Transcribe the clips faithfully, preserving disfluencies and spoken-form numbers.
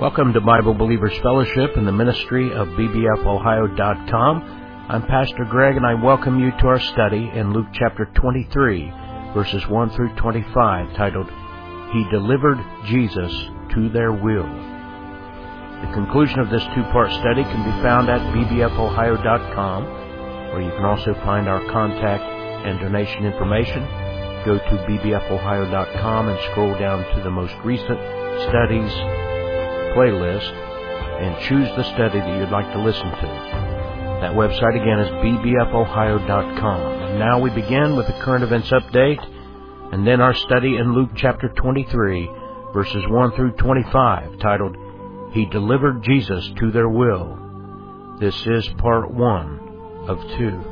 Welcome to Bible Believers Fellowship in the ministry of B B F Ohio dot com. I'm Pastor Greg, and I welcome you to our study in Luke chapter twenty-three, verses one through twenty-five, titled, He Delivered Jesus to Their Will. The conclusion of this two-part study can be found at B B F Ohio dot com, where you can also find our contact and donation information. Go to B B F Ohio dot com and scroll down to the most recent studies playlist and choose the study that you'd like to listen to. That website again is B B F Ohio dot com. And now we begin with the current events update and then our study in Luke chapter twenty-three, verses one through twenty-five, titled, He Delivered Jesus to Their Will. This is part one of two.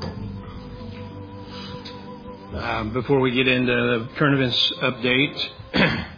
Um, before we get into the current events update,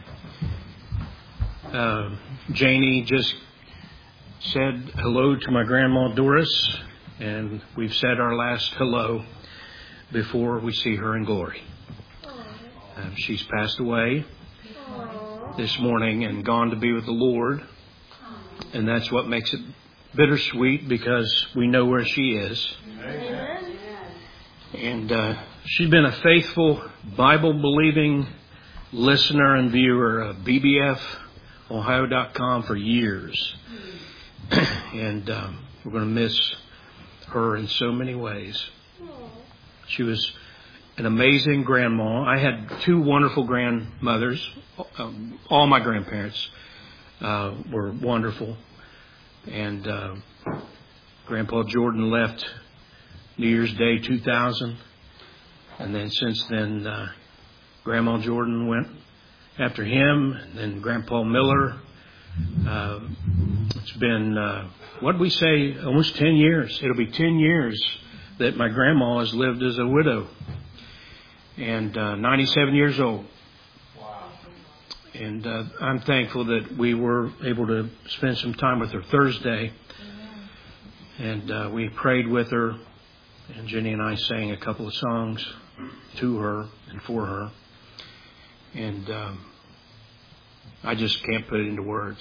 uh, Janie just said hello to my grandma Doris, and we've said our last hello before we see her in glory. Uh, she's passed away this morning and gone to be with the Lord, and that's what makes it bittersweet because we know where she is. Amen. And uh, she's been a faithful, Bible-believing listener and viewer of B B F Ohio dot com for years. And um, we're going to miss her in so many ways. She was an amazing grandma. I had two wonderful grandmothers. Um, all my grandparents uh, were wonderful. And uh, Grandpa Jordan left New Year's Day two thousand. And then since then, uh, Grandma Jordan went after him, and then Grandpa Miller. Uh, it's been, uh, what did we say, almost ten years. It'll be ten years that my grandma has lived as a widow. And uh, ninety-seven years old. Wow. And uh, I'm thankful that we were able to spend some time with her Thursday. And uh, we prayed with her. And Jenny and I sang a couple of songs to her and for her. And um, I just can't put it into words.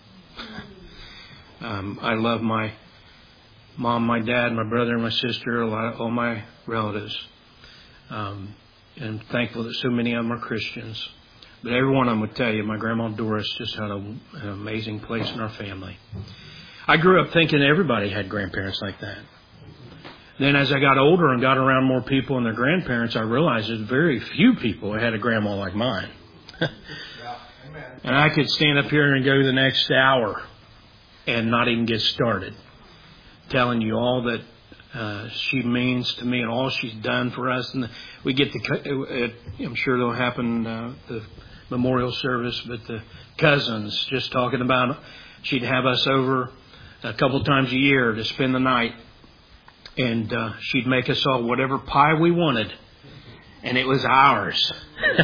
um, I love my mom, my dad, my brother, and my sister, a lot of, all my relatives. Um, and I'm thankful that so many of them are Christians. But every one of them would tell you, my grandma Doris just had a, an amazing place in our family. I grew up thinking everybody had grandparents like that. Then as I got older and got around more people and their grandparents, I realized there's very few people who had a grandma like mine. And I could stand up here and go the next hour and not even get started, telling you all that uh, she means to me and all she's done for us. And we get the, I'm sure it'll happen, uh, the memorial service, but the cousins just talking about, she'd have us over a couple times a year to spend the night. And uh, she'd make us all whatever pie we wanted. And it was ours.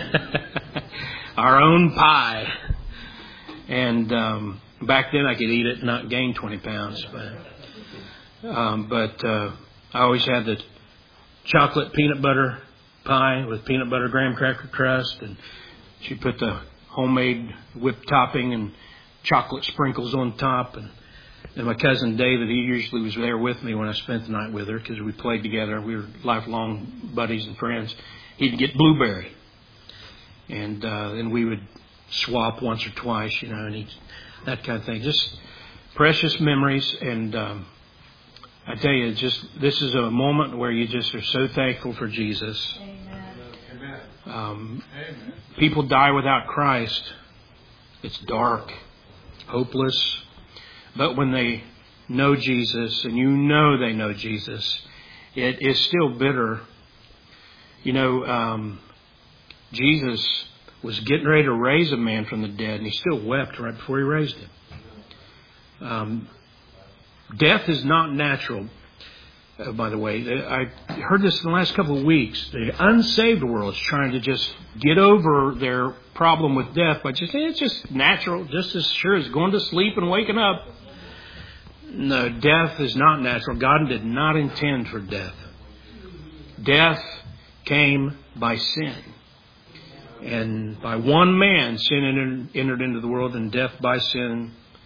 Our own pie. And um, back then I could eat it and not gain twenty pounds. But, um, but uh, I always had the chocolate peanut butter pie with peanut butter graham cracker crust. And she put the homemade whipped topping and chocolate sprinkles on top. And And my cousin David, he usually was there with me when I spent the night with her because we played together. We were lifelong buddies and friends. He'd get blueberry. And uh, then we would swap once or twice, you know, and he, that kind of thing. Just precious memories. And um, I tell you, just this is a moment where you just are so thankful for Jesus. Amen. Um, Amen. People die without Christ. It's dark, hopeless. But when they know Jesus, and you know they know Jesus, it is still bitter. You know, um, Jesus was getting ready to raise a man from the dead, and he still wept right before he raised him. Um, death is not natural, uh, by the way. I heard this in the last couple of weeks. The unsaved world is trying to just get over their problem with death by just saying it's just natural, just as sure as going to sleep and waking up. No, death is not natural. God did not intend for death. Death came by sin. And by one man, sin entered into the world, and death by sin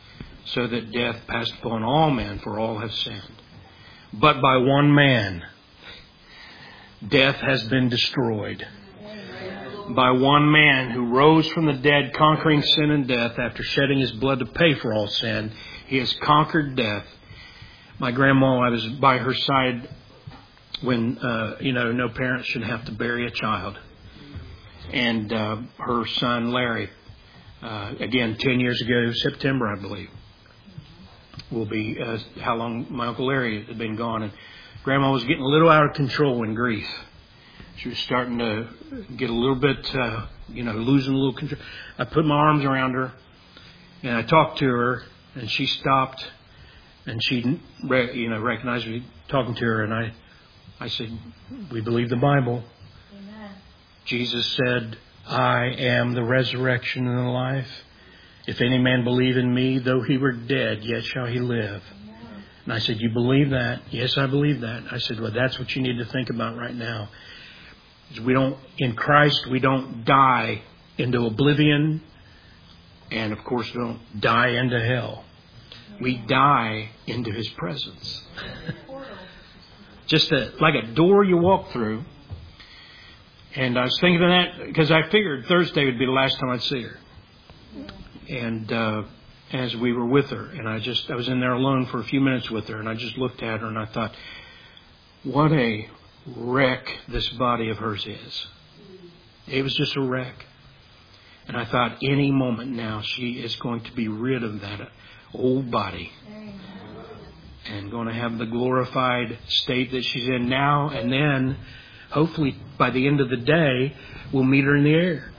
so that death passed upon all men, for all have sinned. But by one man, death has been destroyed. By one man who rose from the dead, conquering sin and death after shedding his blood to pay for all sin, he has conquered death. My grandma, I was by her side when, uh, you know, no parent should have to bury a child. And uh, her son, Larry, uh, again, ten years ago, September, I believe, will be uh, how long my Uncle Larry had been gone. And Grandma was getting a little out of control in grief. She was starting to get a little bit, uh, you know, losing a little control. I put my arms around her, and I talked to her, and she stopped, and she, you know, recognized me talking to her, and I, I said, "We believe the Bible." Amen. Jesus said, "I am the resurrection and the life. If any man believe in me, though he were dead, yet shall he live." Amen. And I said, "You believe that?" "Yes, I believe that." I said, "Well, that's what you need to think about right now. We don't, in Christ, we don't die into oblivion, and of course, we don't die into hell. We die into His presence." Just a, like a door you walk through. And I was thinking of that because I figured Thursday would be the last time I'd see her. And uh, as we were with her, and I just, I was in there alone for a few minutes with her, and I just looked at her and I thought, what a wreck this body of hers is. It was just a wreck. And I thought any moment now she is going to be rid of that old body and going to have the glorified state that she's in now, and then hopefully by the end of the day we'll meet her in the air.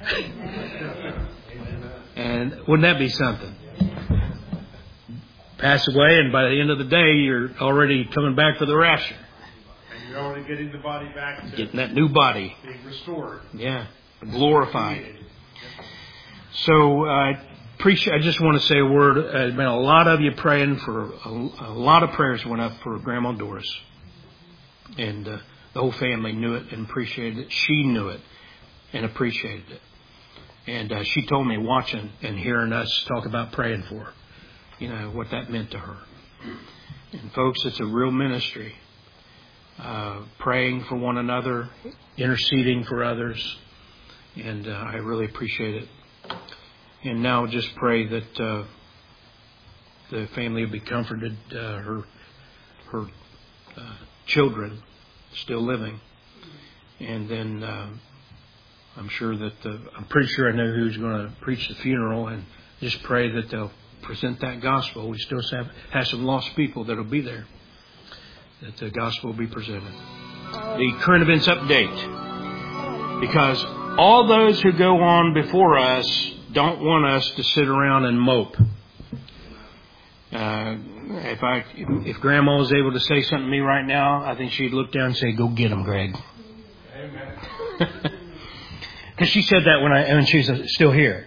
And wouldn't that be something? Pass away, and by the end of the day you're already coming back for the rapture. You're already getting the body back to getting that new body. Being restored. Yeah. Glorified. So I appreciate, I just want to say a word. Uh, there's been a lot of you praying for, a, a lot of prayers went up for Grandma Doris. And uh, the whole family knew it and appreciated it. She knew it and appreciated it. And uh, she told me watching and hearing us talk about praying for her, you know, what that meant to her. And folks, it's a real ministry. Uh, praying for one another, interceding for others, and uh, I really appreciate it. And now just pray that uh, the family will be comforted. Uh, her her uh, children still living, and then uh, I'm sure that the, I'm pretty sure I know who's going to preach the funeral, and just pray that they'll present that gospel. We still have have some lost people that'll be there, that the gospel will be presented. The current events update. Because all those who go on before us don't want us to sit around and mope. Uh, if I, if Grandma was able to say something to me right now, I think she'd look down and say, "Go get him, Greg." Because she said that when I when she was still here.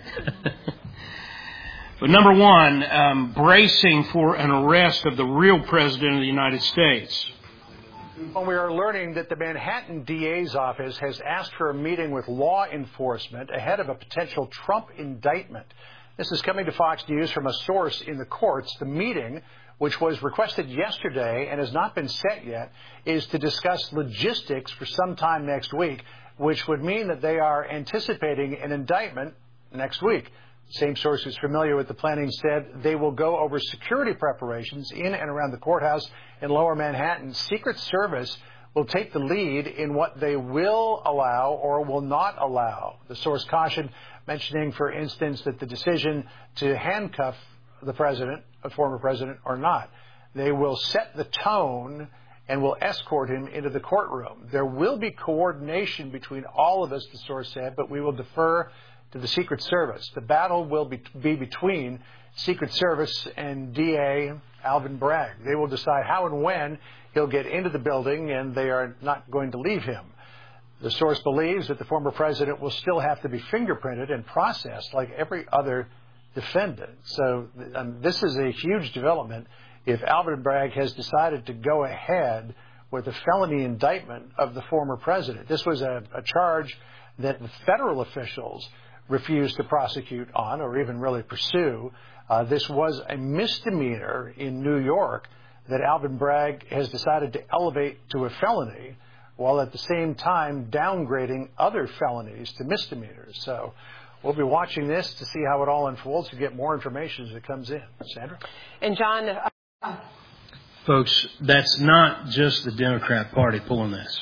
But number one, um, bracing for an arrest of the real president of the United States. Well, we are learning that the Manhattan D A's office has asked for a meeting with law enforcement ahead of a potential Trump indictment. This is coming to Fox News from a source in the courts. The meeting, which was requested yesterday and has not been set yet, is to discuss logistics for sometime next week, which would mean that they are anticipating an indictment next week. Same source who's familiar with the planning said they will go over security preparations in and around the courthouse in Lower Manhattan. Secret Service will take the lead in what they will allow or will not allow. The source cautioned, mentioning, for instance, that the decision to handcuff the president, a former president, or not, they will set the tone and will escort him into the courtroom. There will be coordination between all of us, the source said, but we will defer to the Secret Service. The battle will be, be between Secret Service and D A Alvin Bragg. They will decide how and when he'll get into the building, and they are not going to leave him. The source believes that the former president will still have to be fingerprinted and processed like every other defendant. So um, this is a huge development if Alvin Bragg has decided to go ahead with a felony indictment of the former president. This was a, a charge that the federal officials refused to prosecute on or even really pursue. Uh, this was a misdemeanor in New York that Alvin Bragg has decided to elevate to a felony, while at the same time downgrading other felonies to misdemeanors. So we'll be watching this to see how it all unfolds, to get more information as it comes in. Sandra? And John... Uh, Folks, that's not just the Democrat Party pulling this.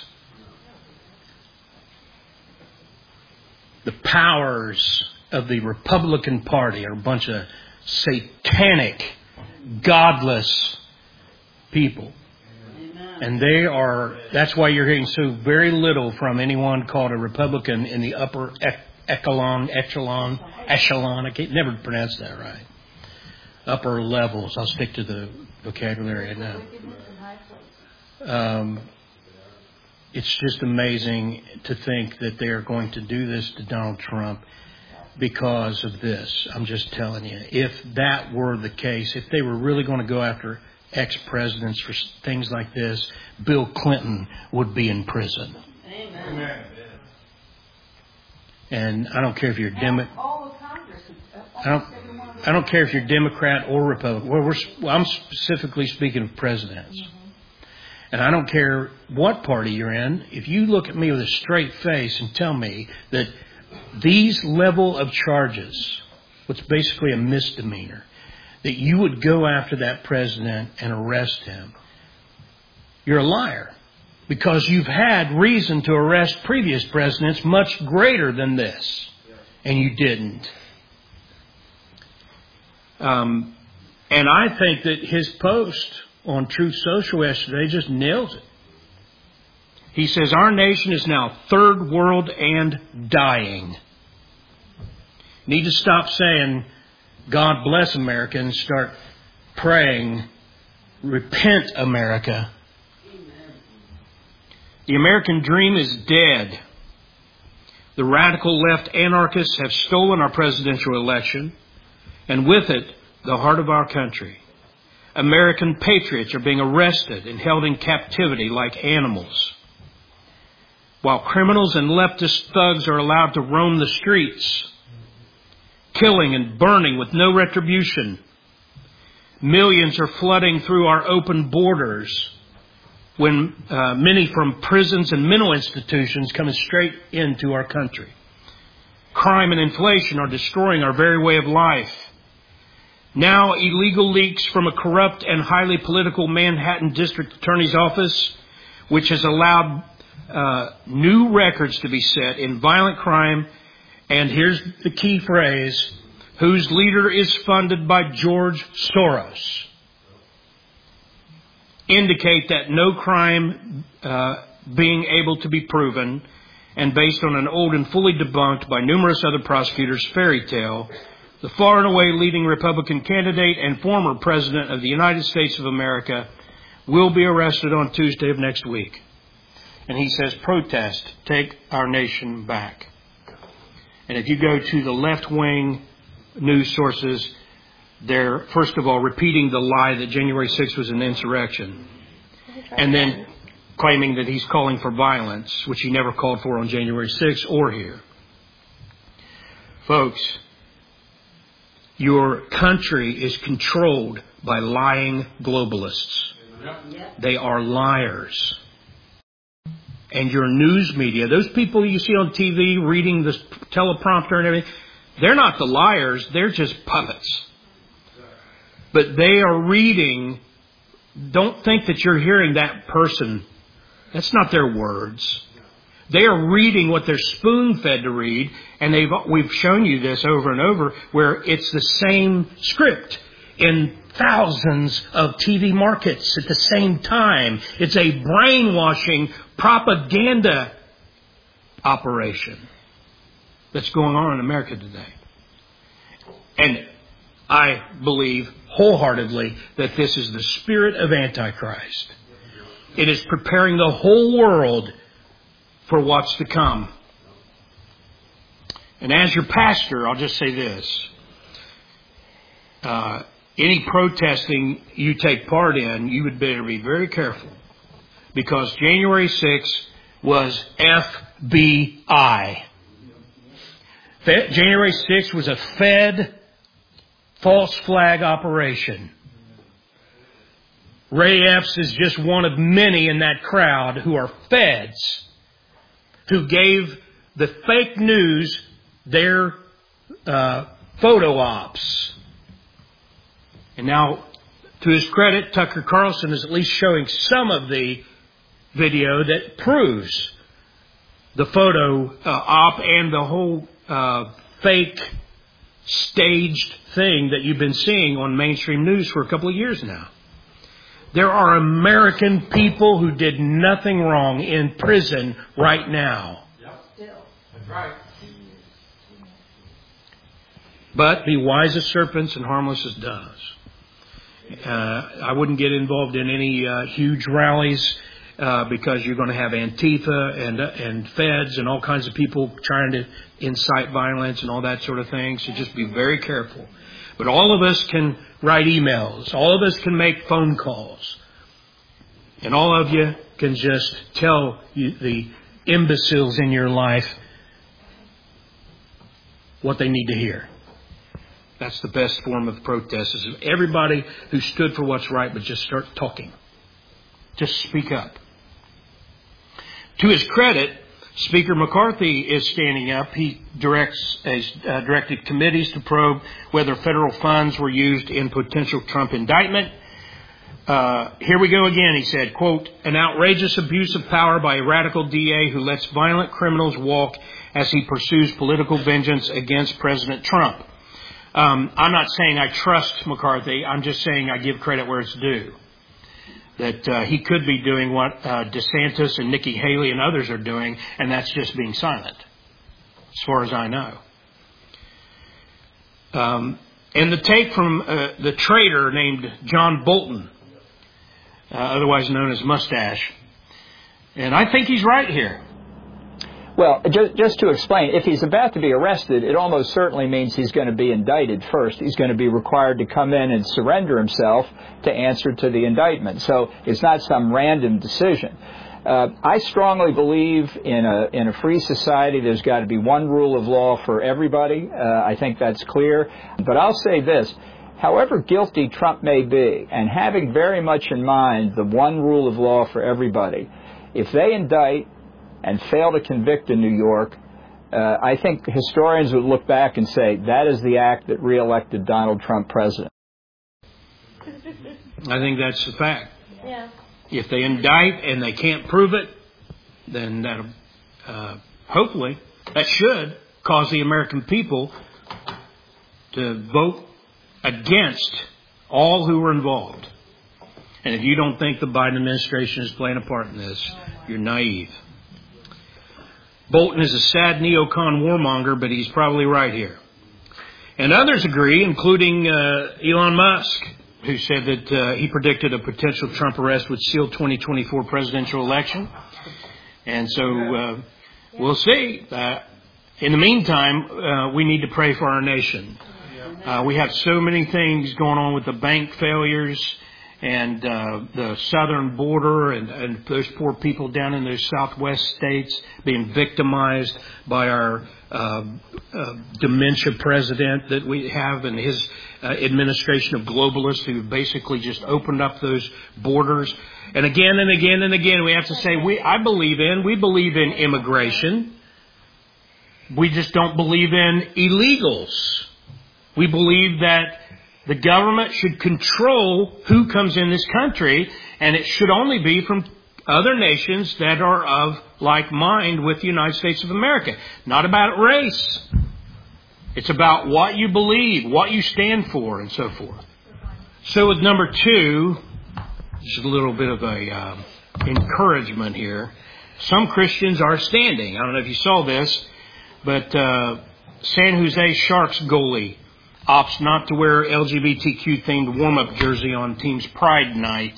The powers of the Republican Party are a bunch of satanic, godless people. And they are, that's why you're hearing so very little from anyone called a Republican in the upper echelon, echelon, echelon, I can't never pronounce that right. Upper levels. I'll stick to the vocabulary now. Um, it's just amazing to think that they are going to do this to Donald Trump because of this. I'm just telling you, if that were the case, if they were really going to go after ex-presidents for things like this, Bill Clinton would be in prison. Amen. And I don't care if you're Demo- I don't. I don't care if you're Democrat or Republican. Well, we're, well, I'm specifically speaking of presidents. Mm-hmm. And I don't care what party you're in. If you look at me with a straight face and tell me that these level of charges, what's basically a misdemeanor, that you would go after that president and arrest him, you're a liar. Because you've had reason to arrest previous presidents much greater than this. And you didn't. Um, and I think that his post on Truth Social yesterday just nails it. He says, our nation is now third world and dying. Need to stop saying, God bless America, and start praying, repent America. Amen. The American dream is dead. The radical left anarchists have stolen our presidential election, and with it, the heart of our country. American patriots are being arrested and held in captivity like animals, while criminals and leftist thugs are allowed to roam the streets, killing and burning with no retribution. Millions are flooding through our open borders, when uh, many from prisons and mental institutions coming straight into our country. Crime and inflation are destroying our very way of life. Now, illegal leaks from a corrupt and highly political Manhattan District Attorney's Office, which has allowed uh, new records to be set in violent crime, and here's the key phrase, whose leader is funded by George Soros, indicate that no crime uh, being able to be proven, and based on an old and fully debunked by numerous other prosecutors fairy tale, the far and away leading Republican candidate and former President of the United States of America will be arrested on Tuesday of next week. And he says, protest, take our nation back. And if you go to the left-wing news sources, they're, first of all, repeating the lie that January sixth was an insurrection. And then claiming that he's calling for violence, which he never called for on January sixth or here. Folks, your country is controlled by lying globalists. They are liars. And your news media, those people you see on T V reading the teleprompter and everything, they're not the liars, they're just puppets. But they are reading, don't think that you're hearing that person. That's not their words. They are reading what they're spoon-fed to read, and they've we've shown you this over and over, where it's the same script in thousands of T V markets at the same time. It's a brainwashing propaganda operation that's going on in America today. And I believe wholeheartedly that this is the spirit of Antichrist. It is preparing the whole world for what's to come. And as your pastor, I'll just say this. Uh, any protesting you take part in, you would better be very careful. Because January sixth was F B I. Fed, January sixth was a Fed false flag operation. Ray Epps is just one of many in that crowd who are feds who gave the fake news their uh, photo ops. And now, to his credit, Tucker Carlson is at least showing some of the video that proves the photo uh, op and the whole uh, fake staged thing that you've been seeing on mainstream news for a couple of years now. There are American people who did nothing wrong in prison right now. Yep. Still. That's right. But be wise as serpents and harmless as doves. Uh, I wouldn't get involved in any uh, huge rallies uh, because you're going to have Antifa and uh, and feds and all kinds of people trying to incite violence and all that sort of thing. So just be very careful. But all of us can write emails. All of us can make phone calls. And all of you can just tell you, the imbeciles in your life what they need to hear. That's the best form of protest, is everybody who stood for what's right would just start talking. Just speak up. To his credit, Speaker McCarthy is standing up. He directs has uh, directed committees to probe whether federal funds were used in potential Trump indictment. Uh, here we go again, he said, quote, an outrageous abuse of power by a radical D A who lets violent criminals walk as he pursues political vengeance against President Trump. Um, I'm not saying I trust McCarthy. I'm just saying I give credit where it's due. That uh, he could be doing what uh, DeSantis and Nikki Haley and others are doing, and that's just being silent, as far as I know. Um, and the take from uh, the traitor named John Bolton, uh, otherwise known as Mustache. And I think he's right here. Well, just, just to explain, if he's about to be arrested, it almost certainly means he's going to be indicted first. He's going to be required to come in and surrender himself to answer to the indictment. So it's not some random decision. Uh, I strongly believe in a in a free society there's got to be one rule of law for everybody. Uh, I think that's clear. But I'll say this. However guilty Trump may be, and having very much in mind the one rule of law for everybody, if they indict and fail to convict in New York, uh, I think historians would look back and say that is the act that reelected Donald Trump president. I think that's the fact. Yeah. If they indict and they can't prove it, then that uh, hopefully that should cause the American people to vote against all who were involved. And if you don't think the Biden administration is playing a part in this, you're naive. Bolton is a sad neocon warmonger, but he's probably right here. And others agree, including uh, Elon Musk, who said that uh, he predicted a potential Trump arrest would seal twenty twenty-four presidential election. And so uh, we'll see. Uh, in the meantime, uh, we need to pray for our nation. Uh, we have so many things going on with the bank failures and uh, the southern border and, and those poor people down in those southwest states being victimized by our uh, uh, dementia president that we have and his uh, administration of globalists who basically just opened up those borders. And again and again and again, we have to say, we I believe in, we believe in immigration. We just don't believe in illegals. We believe that the government should control who comes in this country, and it should only be from other nations that are of like mind with the United States of America. Not about race. It's about what you believe, what you stand for, and so forth. So with number two, just a little bit of a uh, encouragement here. Some Christians are standing. I don't know if you saw this, but uh, San Jose Sharks goalie opts not to wear L G B T Q-themed warm-up jersey on team's Pride Night.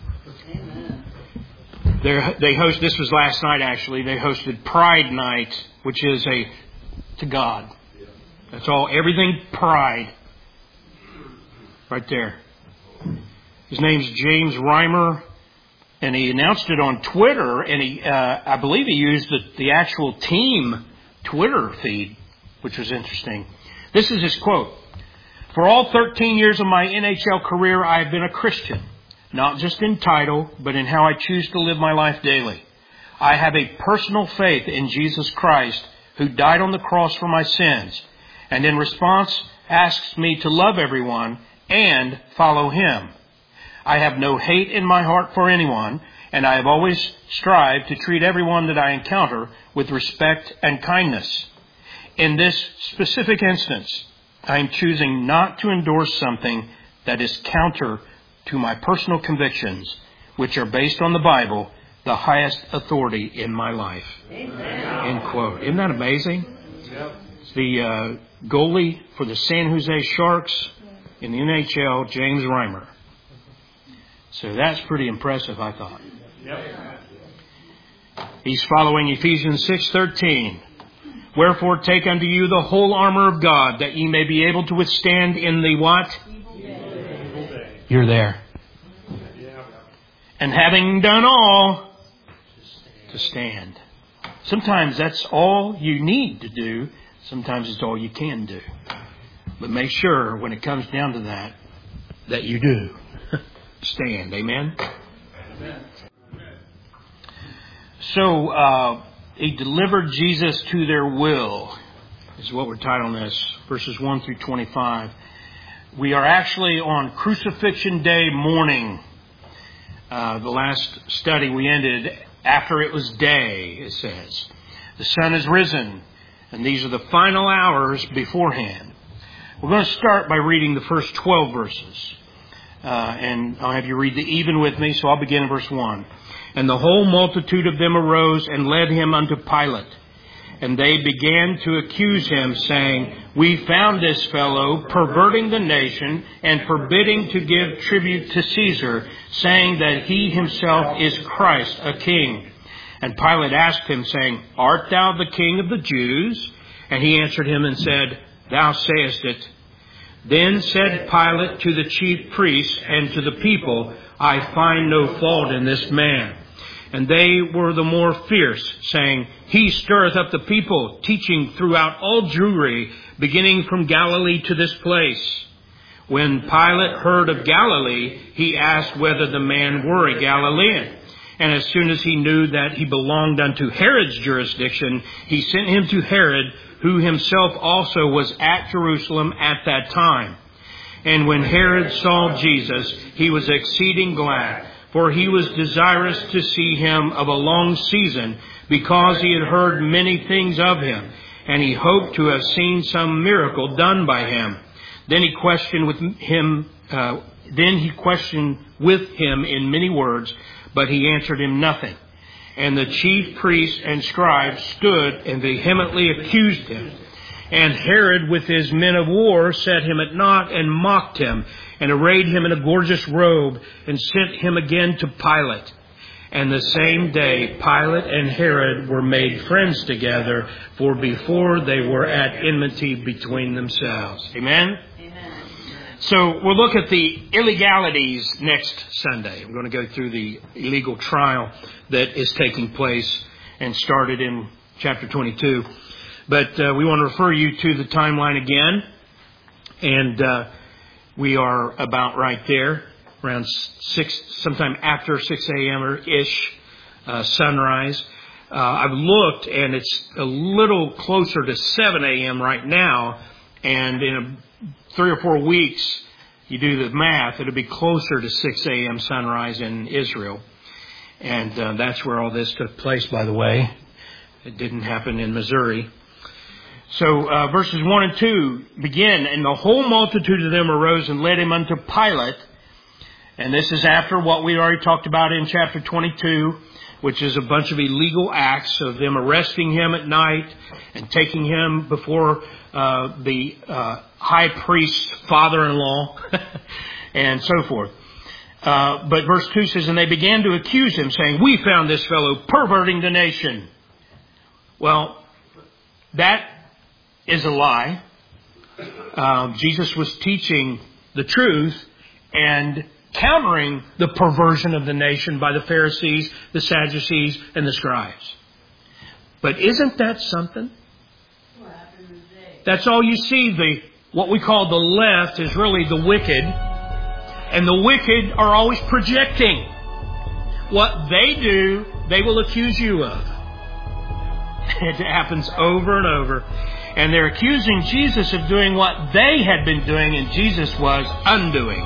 They're, they host. This was last night, actually. They hosted Pride Night, which is a to God. That's all. Everything Pride. Right there. His name's James Reimer, and he announced it on Twitter. And he, uh, I believe, he used the, the actual team Twitter feed which was interesting. This is his quote. For all thirteen years of my N H L career, I have been a Christian, not just in title, but in how I choose to live my life daily. I have a personal faith in Jesus Christ, who died on the cross for my sins, and in response asks me to love everyone and follow Him. I have no hate in my heart for anyone, and I have always strived to treat everyone that I encounter with respect and kindness. In this specific instance, I am choosing not to endorse something that is counter to my personal convictions, which are based on the Bible, the highest authority in my life. Amen. End quote. Isn't that amazing? Yep. The uh, goalie for the San Jose Sharks in the N H L, James Reimer. So that's pretty impressive, I thought. Yep. He's following Ephesians six thirteen. Wherefore take unto you the whole armor of God, that ye may be able to withstand in the what? You're there. And having done all, to stand. Sometimes that's all you need to do. Sometimes it's all you can do. But make sure when it comes down to that, that you do. Stand. Amen? Amen. So, uh, he delivered Jesus to their will, is what we're titling this, verses one through twenty-five. We are actually on Crucifixion Day morning. Uh, the last study we ended after it was day, it says. The sun has risen, and these are the final hours beforehand. We're going to start by reading the first twelve verses. Uh, and I'll have you read the even with me, so I'll begin in verse one. And the whole multitude of them arose and led him unto Pilate. And they began to accuse him, saying, We found this fellow perverting the nation and forbidding to give tribute to Caesar, saying that he himself is Christ, a king. And Pilate asked him, saying, Art thou the king of the Jews? And he answered him and said, Thou sayest it. Then said Pilate to the chief priests and to the people, I find no fault in this man. And they were the more fierce, saying, He stirreth up the people, teaching throughout all Jewry, beginning from Galilee to this place. When Pilate heard of Galilee, he asked whether the man were a Galilean. And as soon as he knew that he belonged unto Herod's jurisdiction, he sent him to Herod, who himself also was at Jerusalem at that time. And when Herod saw Jesus, he was exceeding glad, for he was desirous to see him of a long season, because he had heard many things of him, and he hoped to have seen some miracle done by him. Then he questioned with him. Uh, then he questioned with him in many words, but he answered him nothing. And the chief priests and scribes stood and vehemently accused him. And Herod with his men of war set him at naught and mocked him, and arrayed him in a gorgeous robe, and sent him again to Pilate. And the same day Pilate and Herod were made friends together, for before they were at enmity between themselves. Amen? Amen. So we'll look at the illegalities next Sunday. We're going to go through the illegal trial that is taking place and started in chapter twenty-two. But uh, we want to refer you to the timeline again. And uh, we are about right there, around six, sometime after six a.m. or ish, uh, sunrise. Uh, I've looked, and it's a little closer to seven a.m. right now. And in a, three or four weeks, you do the math, it'll be closer to six a.m. sunrise in Israel. And uh, that's where all this took place, by the way. It didn't happen in Missouri. So uh, verses one and two begin, and the whole multitude of them arose and led him unto Pilate. And this is after what we already talked about in chapter twenty-two, which is a bunch of illegal acts of them arresting him at night and taking him before uh, the uh, high priest's father-in-law and so forth. Uh, but verse two says, and they began to accuse him, saying, We found this fellow perverting the nation. Well, that is a lie. Uh, Jesus was teaching the truth and countering the perversion of the nation by the Pharisees, the Sadducees, and the scribes. But isn't that something? What happened today? That's all you see. The what we call the left is really the wicked. And the wicked are always projecting. What they do, they will accuse you of. It happens over and over. And they're accusing Jesus of doing what they had been doing and Jesus was undoing.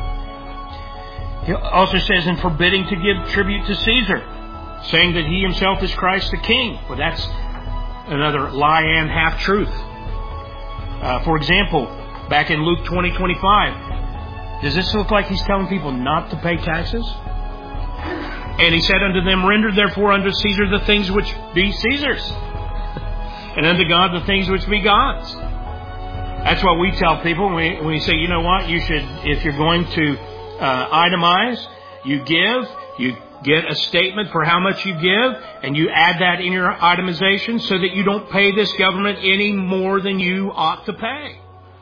He also says in forbidding to give tribute to Caesar, saying that he himself is Christ the King. Well, that's another lie and half-truth. Uh, for example, back in Luke twenty twenty-five, does this look like he's telling people not to pay taxes? And he said unto them, render therefore unto Caesar the things which be Caesar's, and unto God the things which be God's. That's what we tell people when we, when we say, you know what, you should, if you're going to uh, itemize, you give, you get a statement for how much you give, and you add that in your itemization so that you don't pay this government any more than you ought to pay.